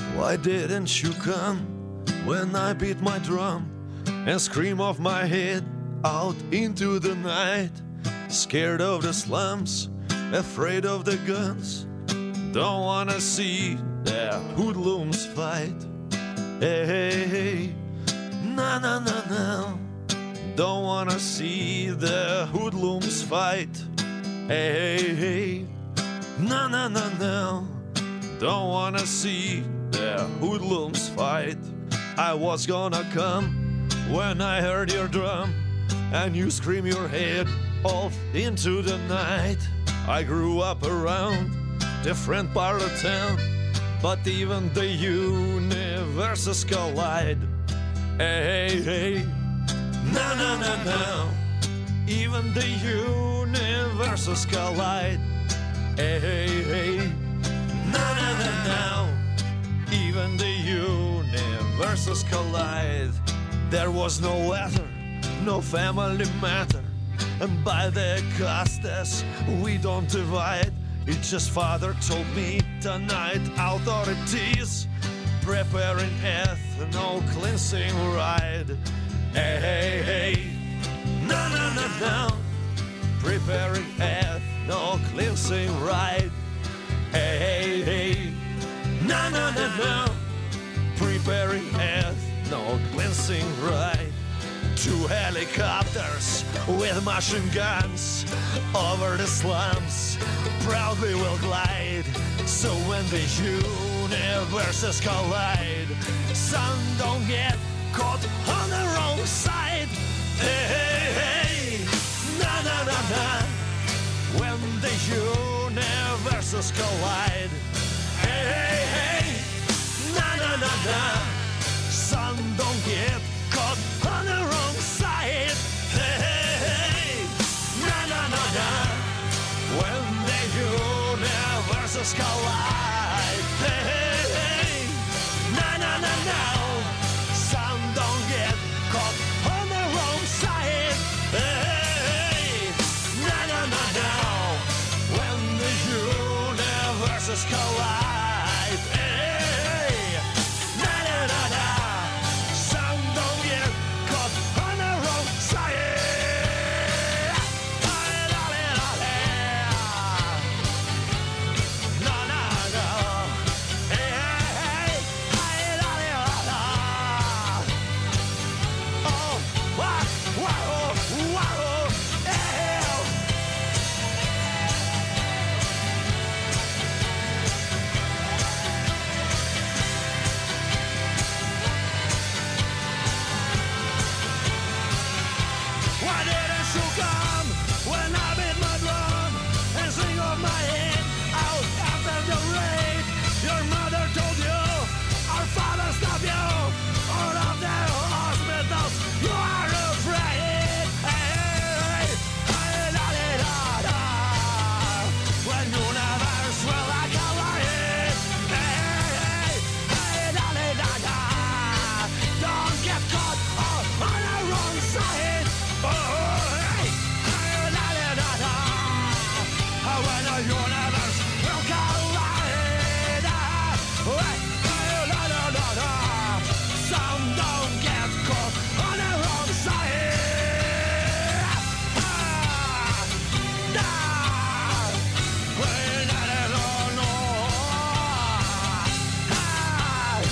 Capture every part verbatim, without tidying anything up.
Why didn't you come when I beat my drum and scream off my head out into the night? Scared of the slums, afraid of the guns, don't wanna see the hoodlums fight. Hey, hey, hey, na na na na, don't wanna see the hoodlums fight. Hey, hey, hey, na na na na, don't wanna see the hoodlums fight. I was gonna come when I heard your drum and you scream your head off into the night. I grew up around different part of town, but even the universes collide. Hey, hey, hey, na na na na, even the universes collide. Hey, hey, hey, na na na na, even the universes collide. There was no weather, no family matter, and by the classes we don't divide. It's just father told me tonight authorities preparing ethno cleansing ride. Hey, hey, hey, na na na na, preparing ethno cleansing ride. Hey, hey, hey, na na na na, preparing ethno cleansing ride. Two helicopters with machine guns over the slums proudly will glide. So when the universes collide, sun don't get caught on the wrong side. Hey, hey, hey, na na na na, when the universes collide. Hey, hey, hey, na na na na, sun don't get caught on the wrong side. Hey, hey, hey, na na na na, when the universes collide. Hey, hey, hey, na na na na, sun don't get caught on the wrong side. Hey, hey, na na na na, when the universes collide. Hey, na na na na, sun don't get caught on the wrong side. Na na na, hey, hey, hey, la la la. Oh, wow, wow, wow, hey. Why didn't you come when I beat my drum and sing off my head out after the raid? Your mother told you, our father stopped you out of the hospitals. You are afraid. Hey, hey, la, la, la, la. When universe will like a lion. Hey, hey, hey, la, la, la, la. Don't get caught on the wrong side. Oh, hey, hey, la, la, la, la. When the universe will collide. Hey, hey, la, la, la, la. Some don't get caught on the wrong side. Ah, nah. Hey, la, la, la, la. Ah,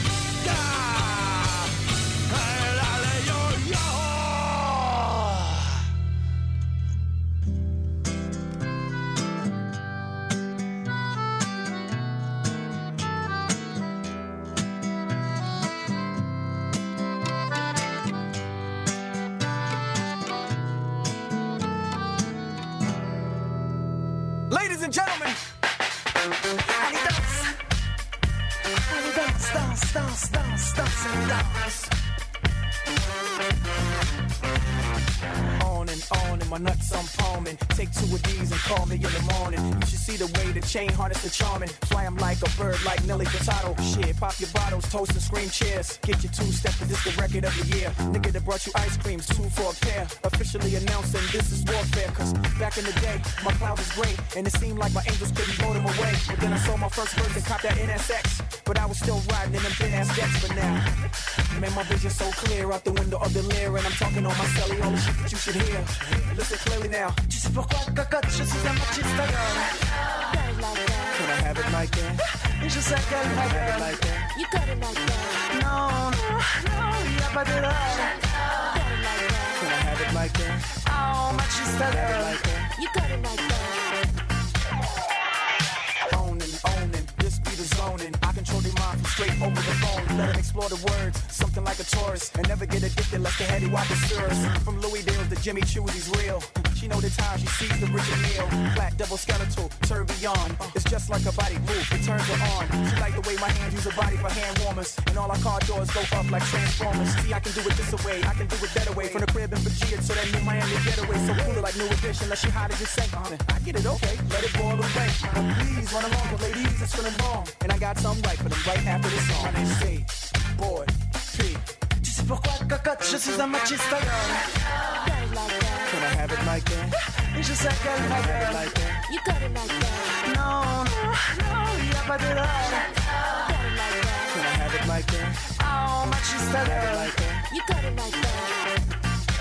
nah. Hey, la, la, yo, yo. Ladies and gentlemen, and he dance, and he dance, dance, dance, dance, dance, and dance. On and on in my nuts I'm palming. Take two of these and call me in the morning. You should see the way the chain harness the charming. Fly 'em like a bird, like Nelly Furtado. Shit, pop your bottles, toast and scream cheers. Get your two-step, cause this the record of the year. Nigga that brought you ice creams, two for a pair. Officially announcing this is warfare. Cause back in the day, my cloud was great. And it seemed like my angels couldn't blow them away. But then I saw my first verse and copped that N S X. But I was still riding in them thin-ass decks for now. Man, my vision so clear out the window of the Lear. And I'm talking on my celly, all the shit that you should hear. Listen clearly now. Tu sais pourquoi, cocotte, je suis un machiste girl. Can I have it like that? Je sais qu'elle m'a fait like that. You got it like that. Non, non, non, y'a pas de love. Can I have it like that? Oh, machiste girl. Like that. You got it like that. Owning, owning, this beat is zoning. I control their mind from straight over the phone. Let them explore the words, something like a tourist. And never get addicted lest the heady wop is serious. From Louis Dale to Jimmy Choo, he's real. She know the time she sees the Richard Mille. Flat, double skeletal, tourbillon. It's just like a body move, it turns her on. She like the way my hands use her body for hand warmers. And all our car doors go up like transformers. See, I can do it this way, I can do it that way. From the crib in Virginia to that new Miami getaway. So cool like new edition, unless she hot as you say. I get it, okay, let it boil away. But please run along, cause ladies, it's feeling wrong. And I got something right for them right after this song. My name's C, Boy, P. Tu sais pourquoi, cocotte, je suis un machiste girl. Can I have it like that? Et je sais qu'elle m'a fait like that. You got it like that. Non, non, non, y'a pas de love. Can I have it like that? Oh, machiste girl. Like that. You got it like that.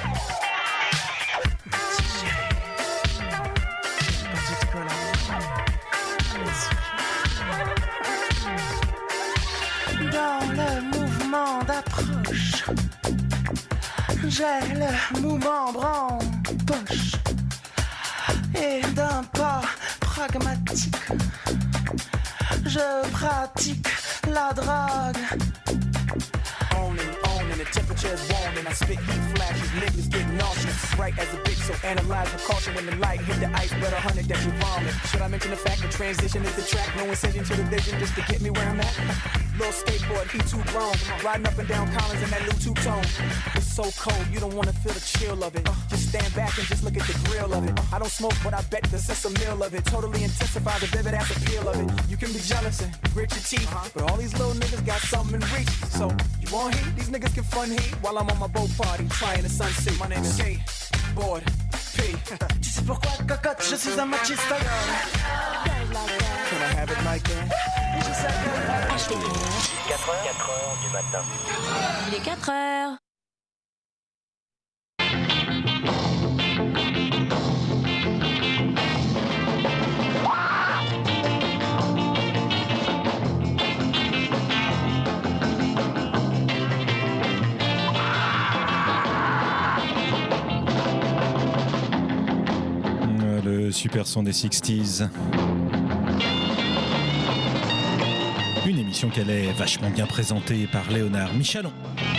Dans le mouvement d'approche, j'ai le mouvement bras-en-poche. Et d'un pas pragmatique, je pratique la drague. Owning, owning, the temperature is warming. I spit heat flashes, niggas get nauseous. Right as a bitch, so analyze with caution. When the light hit the ice, better hundred that you vomit. Should I mention the fact the transition is the track? No incision to the vision just to get me where I'm at. Little skateboard, he too grown. Riding up and down Collins in that new two-tone. It's so cold, you don't wanna feel the chill of it. Just stand back and just look at the grill of it. I don't smoke, but I bet the sense of meal of it totally intensifies the vivid ass appeal of it. You can be jealous and grit your teeth, but all these little niggas got something in reach. So, you want heat? These niggas can fun heat while I'm on my boat party, trying the sunset. My name is K, Board, P. Tu sais pourquoi, cocotte, je suis un machiste girl. Can I have it like that? H T M quatre heures du matin. Il est quatre heures. Le super son des sixties. Une émission qu'elle est vachement bien présentée par Léonard Michalon.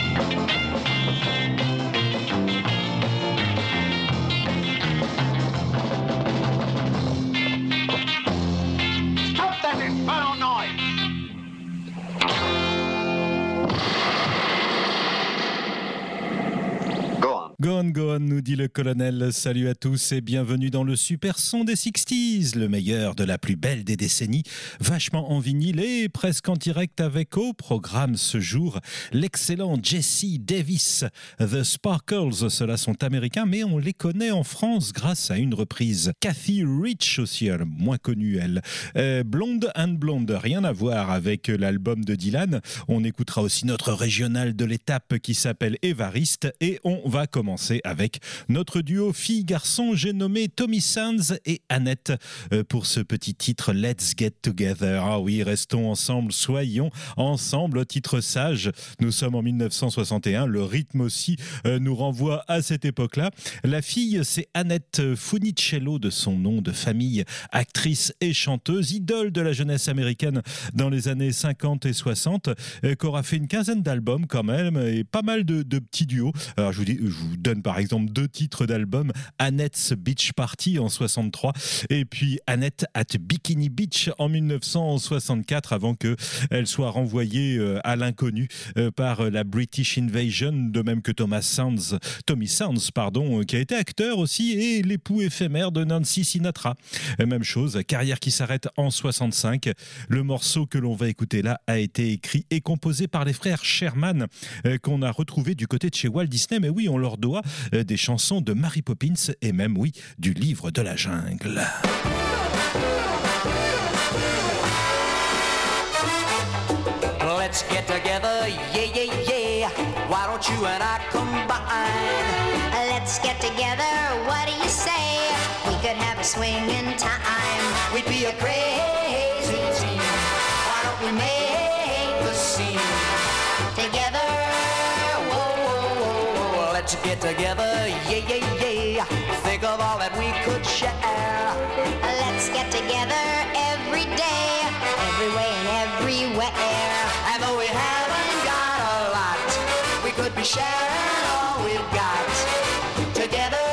Go on, go on, nous dit le colonel. Salut à tous et bienvenue dans le super son des sixties, le meilleur de la plus belle des décennies, vachement en vinyle et presque en direct avec au programme ce jour l'excellent Jesse Davis. The Sparkles, ceux-là sont américains, mais on les connaît en France grâce à une reprise. Kathy Rich aussi, moins connue elle. Euh, Blonde and Blonde, rien à voir avec l'album de Dylan. On écoutera aussi notre régional de l'étape qui s'appelle Évariste et on va commencer avec notre duo fille-garçon, j'ai nommé Tommy Sands et Annette pour ce petit titre Let's Get Together. Ah oui, restons ensemble, soyons ensemble, titre sage. Nous sommes en dix-neuf cent soixante et un, le rythme aussi euh, nous renvoie à cette époque-là. La fille, c'est Annette Funicello de son nom de famille, actrice et chanteuse, idole de la jeunesse américaine dans les années cinquante et soixante, euh, qui aura fait une quinzaine d'albums quand même et pas mal de, de petits duos. Alors je vous dis, je vous donne par exemple deux titres d'album, Annette's Beach Party en soixante-trois et puis Annette at Bikini Beach en mille neuf cent soixante-quatre, avant qu'elle soit renvoyée à l'inconnu par la British Invasion, de même que Thomas Sounds, Tommy Sounds, pardon, qui a été acteur aussi et l'époux éphémère de Nancy Sinatra. Même chose, carrière qui s'arrête en soixante-cinq. Le morceau que l'on va écouter là a été écrit et composé par les frères Sherman, qu'on a retrouvé du côté de chez Walt Disney. Mais oui, on leur doit des chansons de Mary Poppins et même, oui, du livre de la jungle. Let's get together, yeah, yeah, yeah. Why don't you and I combine? Let's get together, what do you say? We could have a swing in time. We'd be a crazy team. Why don't we make a scene together? Whoa, whoa, whoa, whoa. Let's get together, yeah, yeah, yeah. Think of all that we could share. Let's get together every day, every way and everywhere. And though we haven't got a lot, we could be sharing all we've got together.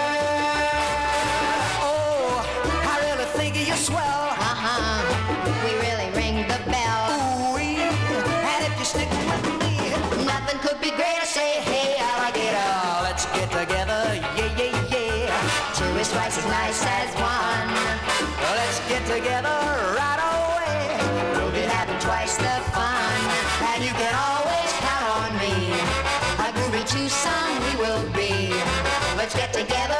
Oh, I really think you're swell. Uh-huh, we really ring the bell. Ooh-wee, and if you stick with me, Nothing could be greater, say hey, alligator. let's get together, yeah, yeah, yeah. Two is twice as nice as one. Let's get together right away. We'll be having twice the fun. And you can always count on me. A groovy twosome we will be. Let's get together.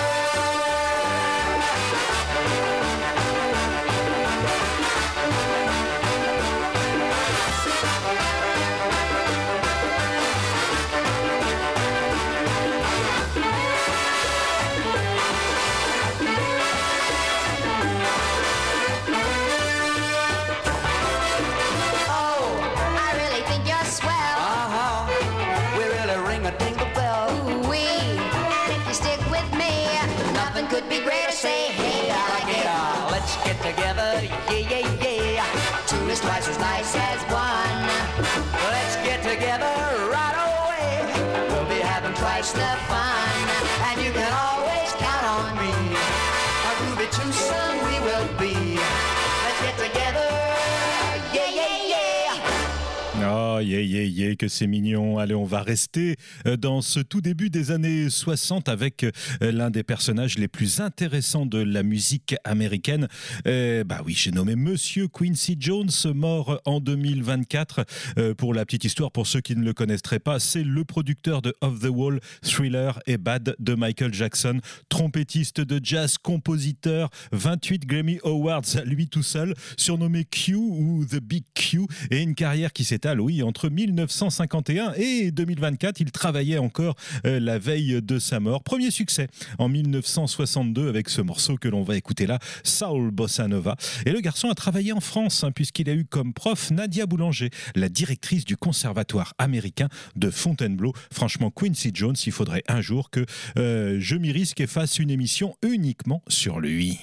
Oh, I really think you're swell. Uh-huh. We really ring a dingle bell. Ooh-wee, and if you stick with me, nothing could be greater, say hey, alligator. Let's get together, yeah, yeah, yeah. Two is twice as nice as one. Let's get together right away. We'll be having Twice the fun. and you can always count on me. A groovy twosome we will be. Let's get together, yeah, yeah, yeah. Oh, yeah, yeah, yeah, que c'est mignon. Allez, on va rester dans ce tout début des années soixante avec l'un des personnages les plus intéressants de la musique américaine. Euh, bah oui, j'ai nommé Monsieur Quincy Jones, mort en deux mille vingt-quatre. Euh, pour la petite histoire, pour ceux qui ne le connaîtraient pas, c'est le producteur de Off the Wall, Thriller et Bad de Michael Jackson, trompettiste de jazz, compositeur, vingt-huit Grammy Awards à lui tout seul, surnommé Q ou The Big Q, et une carrière qui s'étale, oui, entre mille neuf cent cinquante et un et deux mille vingt-quatre. Il travaillait encore euh, la veille de sa mort. Premier succès en mille neuf cent soixante-deux avec ce morceau que l'on va écouter là, Soul Bossa Nova. Et le garçon a travaillé en France, hein, puisqu'il a eu comme prof Nadia Boulanger, la directrice du conservatoire américain de Fontainebleau. Franchement, Quincy Jones, il faudrait un jour que euh, je m'y risque et fasse une émission uniquement sur lui.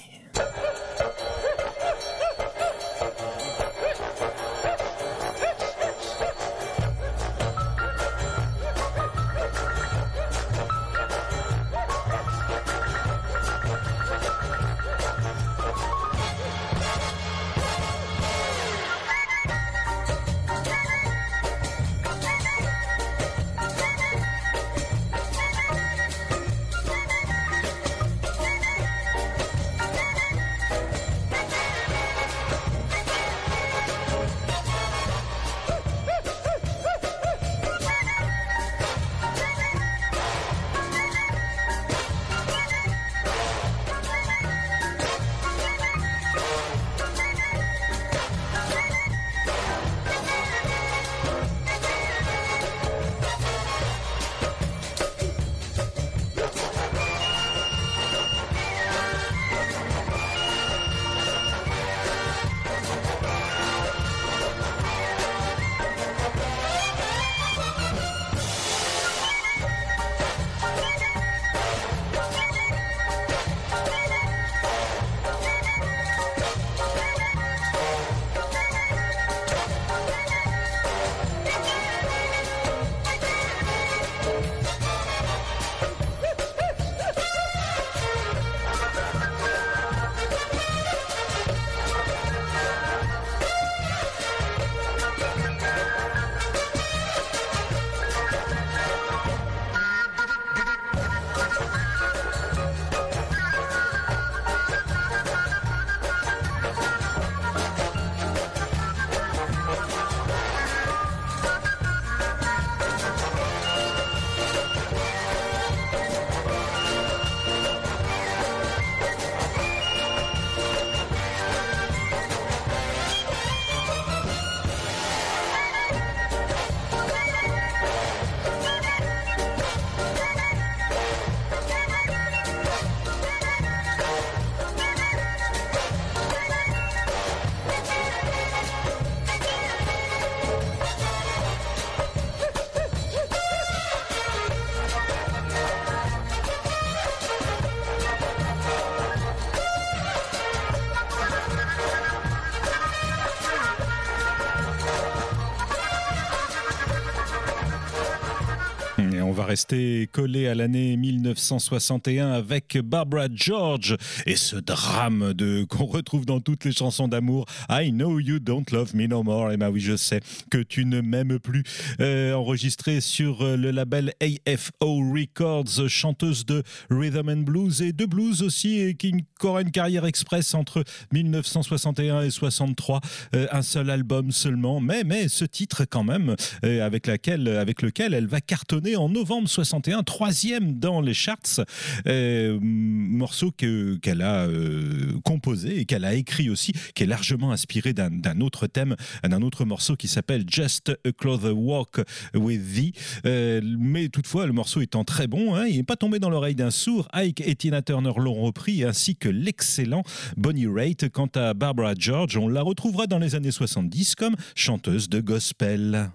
Et on va rester collé à l'année mille neuf cent soixante et un avec Barbara George et ce drame de, qu'on retrouve dans toutes les chansons d'amour. I know you don't love me no more. Et ben oui, je sais que tu ne m'aimes plus. Euh, enregistré sur le label A F O Records, chanteuse de rhythm and blues et de blues aussi, et qui aura une carrière express entre mille neuf cent soixante et un et soixante-trois. Euh, un seul album seulement, mais, mais ce titre quand même, euh, avec, laquelle, avec lequel elle va cartonner en novembre soixante et un, troisième dans les charts, euh, morceau que, qu'elle a euh, composé et qu'elle a écrit aussi, qui est largement inspiré d'un, d'un autre thème, d'un autre morceau qui s'appelle Just a Closer Walk with Thee. Euh, mais toutefois, le morceau étant très bon, hein, il n'est pas tombé dans l'oreille d'un sourd. Ike et Tina Turner l'ont repris, ainsi que l'excellent Bonnie Raitt. Quant à Barbara George, on la retrouvera dans les années soixante-dix comme chanteuse de gospel.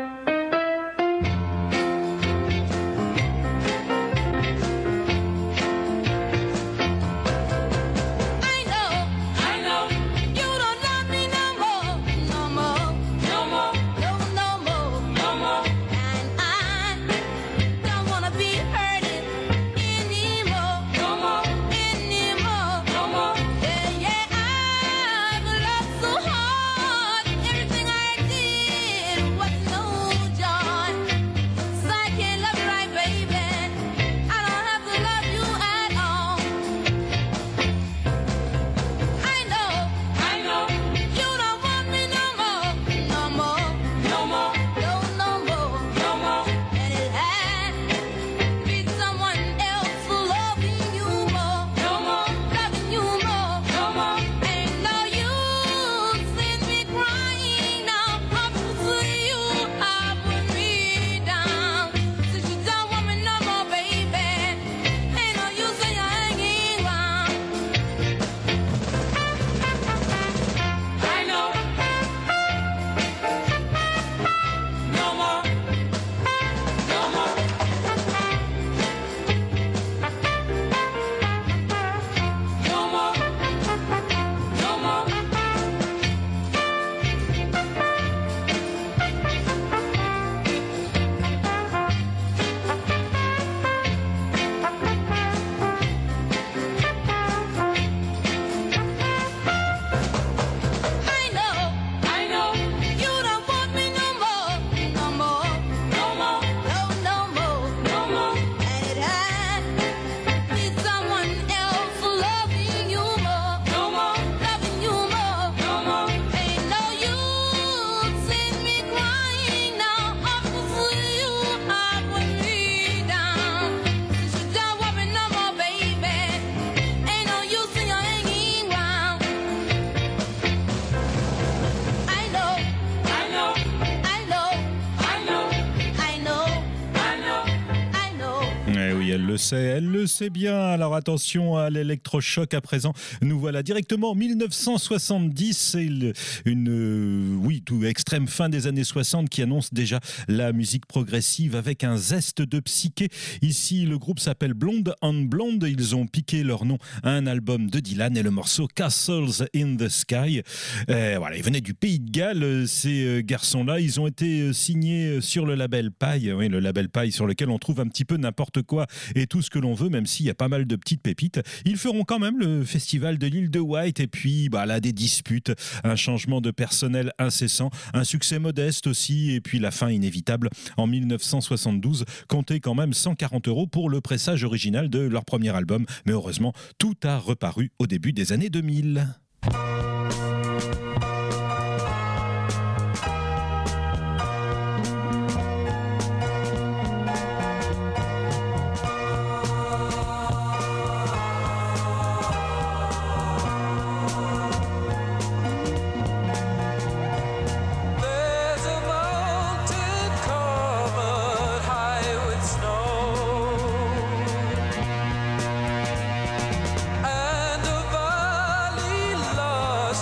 Elle le sait, elle le sait bien. Alors attention à l'électrochoc à présent. Nous voilà directement en mille neuf cent soixante-dix. C'est une, une euh, oui, tout extrême fin des années soixante qui annonce déjà la musique progressive avec un zeste de psyché. Ici, le groupe s'appelle Blonde on Blonde. Ils ont piqué leur nom à un album de Dylan et le morceau Castles in the Sky. Euh, voilà, ils venaient du Pays de Galles, ces garçons-là. Ils ont été signés sur le label Paille, oui, le label Paille sur lequel on trouve un petit peu n'importe quoi et tout ce que l'on veut, même s'il y a pas mal de petites pépites. Ils feront quand même le festival de l'île de Wight et puis bah, là, des disputes, un changement de personnel incessant, un succès modeste aussi et puis la fin inévitable en mille neuf cent soixante-douze. Comptez quand même cent quarante euros pour le pressage original de leur premier album, mais heureusement, tout a reparu au début des années deux mille. And a valley lost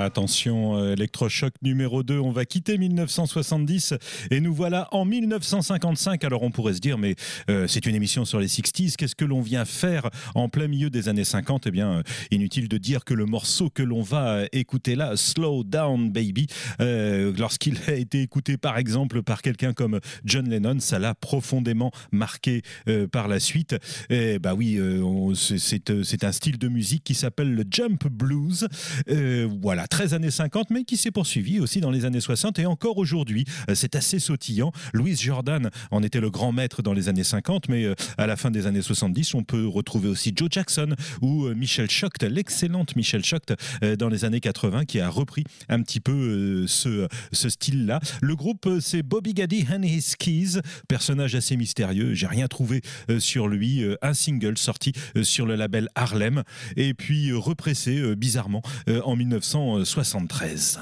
Voilà, attention, euh, électrochoc numéro deux, on va quitter mille neuf cent soixante-dix et nous voilà en mille neuf cent cinquante-cinq. Alors on pourrait se dire, mais euh, c'est une émission sur les sixties, qu'est-ce que l'on vient faire en plein milieu des années cinquante? Eh bien, euh, inutile de dire que le morceau que l'on va écouter là, Slow Down Baby, euh, lorsqu'il a été écouté par exemple par quelqu'un comme John Lennon, ça l'a profondément marqué euh, par la suite. Et bah oui, euh, on, c'est, c'est, c'est un style de musique qui s'appelle le jump blues. Euh, voilà, treize années cinquante, mais qui s'est poursuivi aussi dans les années soixante et encore aujourd'hui. Euh, c'est assez sautillant. Louis Jordan en était le grand maître dans les années cinquante, mais euh, à la fin des années soixante-dix, on peut retrouver aussi Joe Jackson ou euh, Michelle Shocked, l'excellente Michelle Shocked euh, dans les années quatre-vingts, qui a repris un petit peu euh, ce, ce style-là. Le groupe, euh, c'est Bobby Gaddy and His Keys, personnage assez mystérieux. J'ai rien trouvé euh, sur lui. Euh, un single sorti euh, sur le label Harlem et puis euh, repressé euh, bizarrement euh, en mille neuf cent soixante-treize.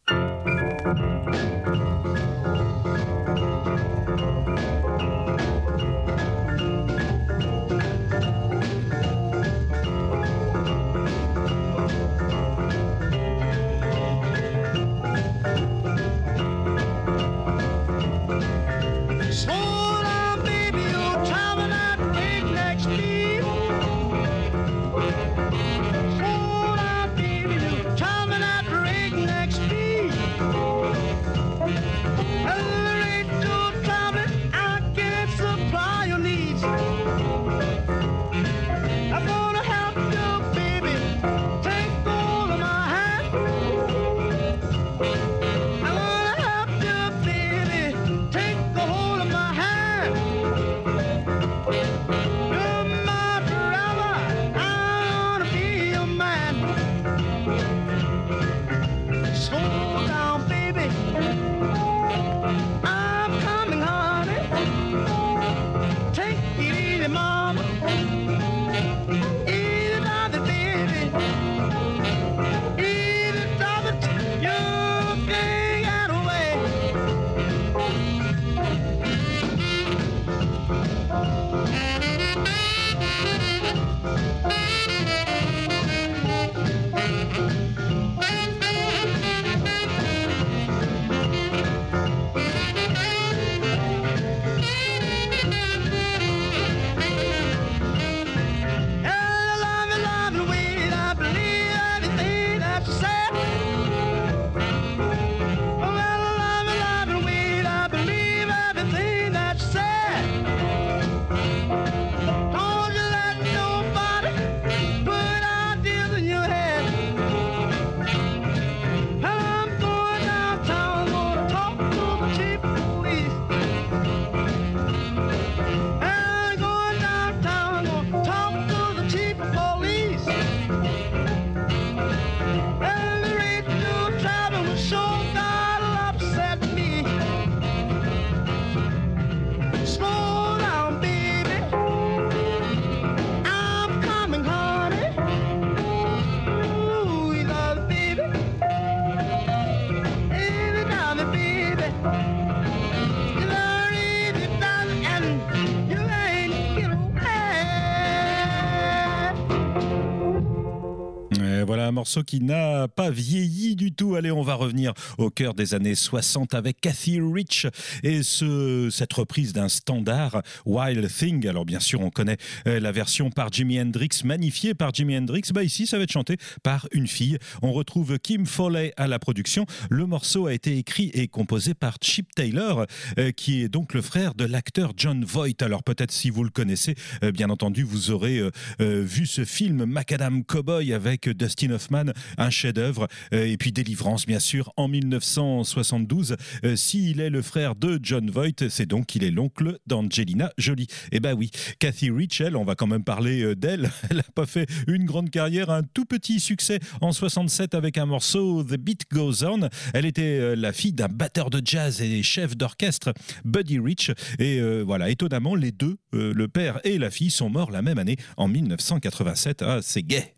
Voilà un morceau qui n'a pas vieilli du tout. Allez, on va revenir au cœur des années soixante avec Kathy Rich et ce, cette reprise d'un standard, Wild Thing. Alors bien sûr, on connaît la version par Jimi Hendrix, magnifiée par Jimi Hendrix. Bah ici, ça va être chanté par une fille. On retrouve Kim Foley à la production. Le morceau a été écrit et composé par Chip Taylor, euh, qui est donc le frère de l'acteur John Voight. Alors peut-être si vous le connaissez, euh, bien entendu, vous aurez euh, euh, vu ce film Macadam Cowboy avec Dustin Hoffman, un chef-d'œuvre, euh, et puis Délivrance, bien sûr, en mille neuf cent soixante-douze. Euh, S'il est le frère de John Voight, c'est donc qu'il est l'oncle d'Angelina Jolie. Eh ben oui, Kathy Rich, elle, on va quand même parler euh, d'elle. Elle n'a pas fait une grande carrière, un tout petit succès en soixante-sept avec un morceau The Beat Goes On. Elle était euh, la fille d'un batteur de jazz et chef d'orchestre, Buddy Rich. Et euh, voilà, étonnamment, les deux, euh, le père et la fille, sont morts la même année, en mille neuf cent quatre-vingt-sept. Ah, c'est gay.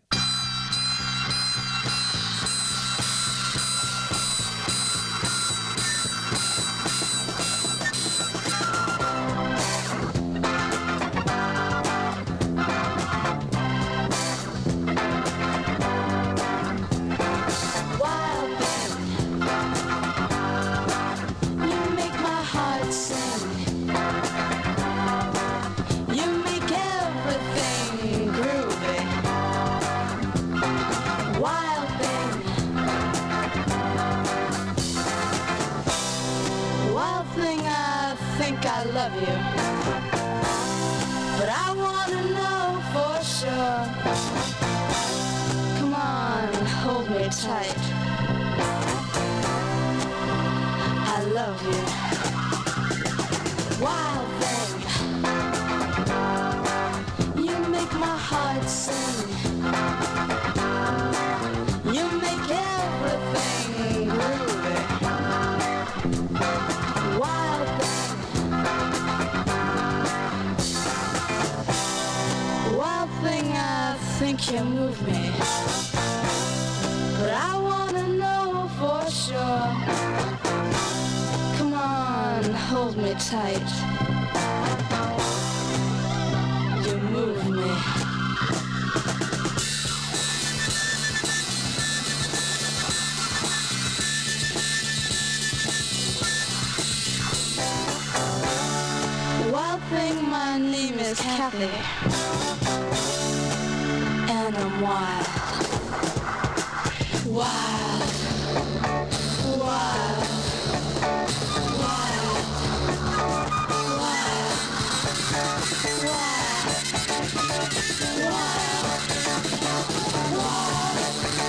Wild I love you. But I wanna know for sure. Come on, hold me tight. I love you. Wild thing, you make my heart sing. You make everything groovy. Wild thing, wild thing, I think you move me. But I wanna know for sure. Come on, hold me tight. You move me. Wild thing, my name is Kathy, and I'm wild.